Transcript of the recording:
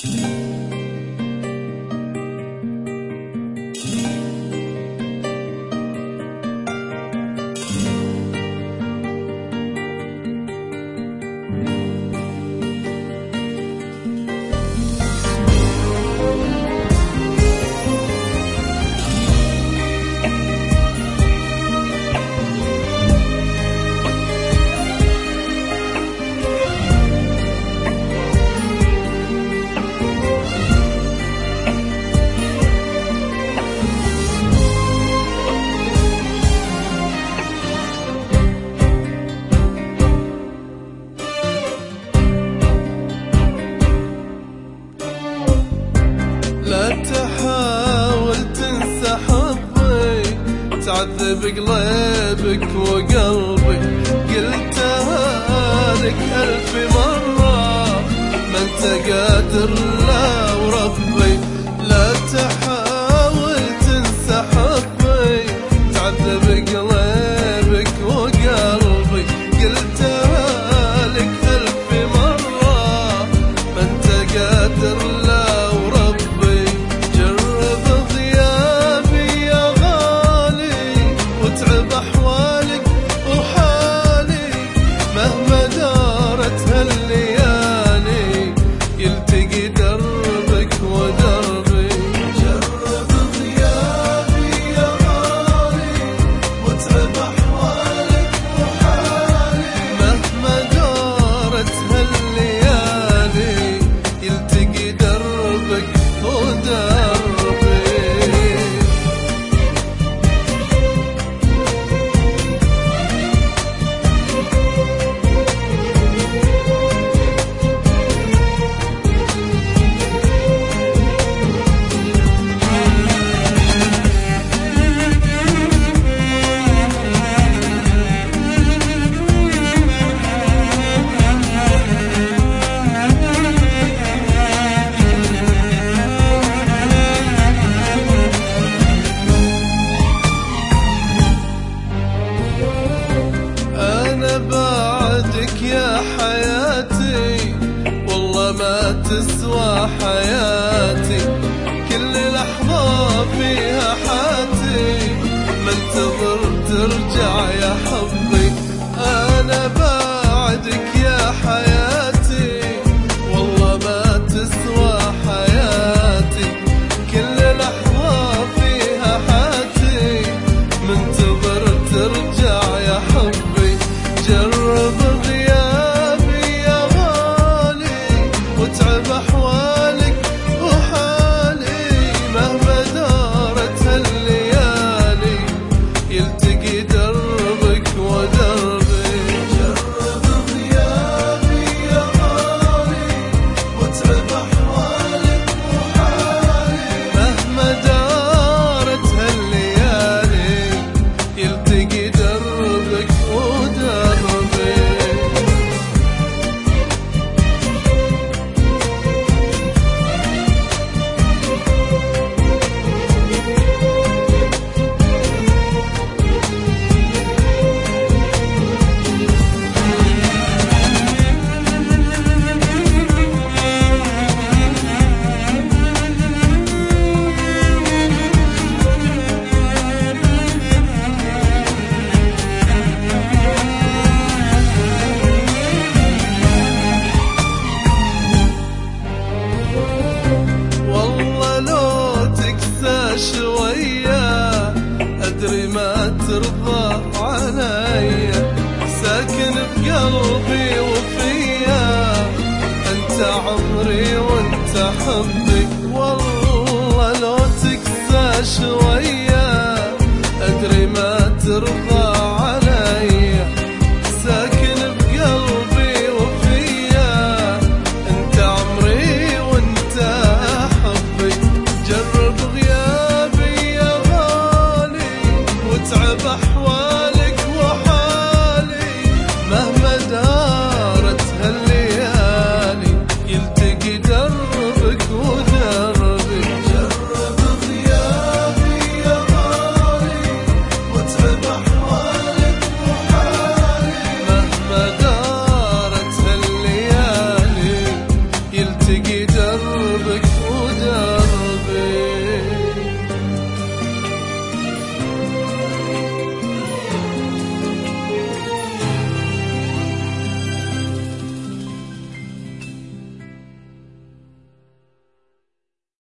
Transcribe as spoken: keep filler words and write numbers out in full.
تعذب قلبك وقلبي، قلتها لك ألف مرة ما انت قادر لا وربي. لا تحاول تنسى حبي، تعذب قلبك وقلبي، قلتها لك ألف مرة ما انت قادر لا وربي. جرب غيابي يا غالي وتعب أحوالك وحالي، مهما دارت هالليالي يلتقي دربك ودربي. جرب غيابي يا غالي وتعب أحوالك وحالي، مهما دارت هالليالي يلتقي دربك ودربي. بعدك يا حياتي والله ما تسوى حياتي، كل لحظة فيها حاتي منتظر ترجع يا حبي. أنا بعدك يا حياتي والله ما تسوى حياتي، كل لحظة فيها حاتي منتظر ترجع يا حبي. جرب غيابي يا غالي وتعب أحوالك وحالي، مهما دارت هالليالي يلتقي دربك ودربي. جرب غيابي يا غالي وتعب أحوالك وحالي، مهما دارت هالليالي يلتقي دربك ودربي. شوية أدري ما ترضى عليا، ساكن بقلبي وفيا أنت عمري وأنت حبي. والله لو تكسى شوية أدري ما ترضى عليا، ساكن بقلبي وفيا أنت عمري وأنت حبي. جرب تعب أحوالك وحالي، مهما دارت هالليالي يلتقي دربك ودربي. جرب غيابي دربك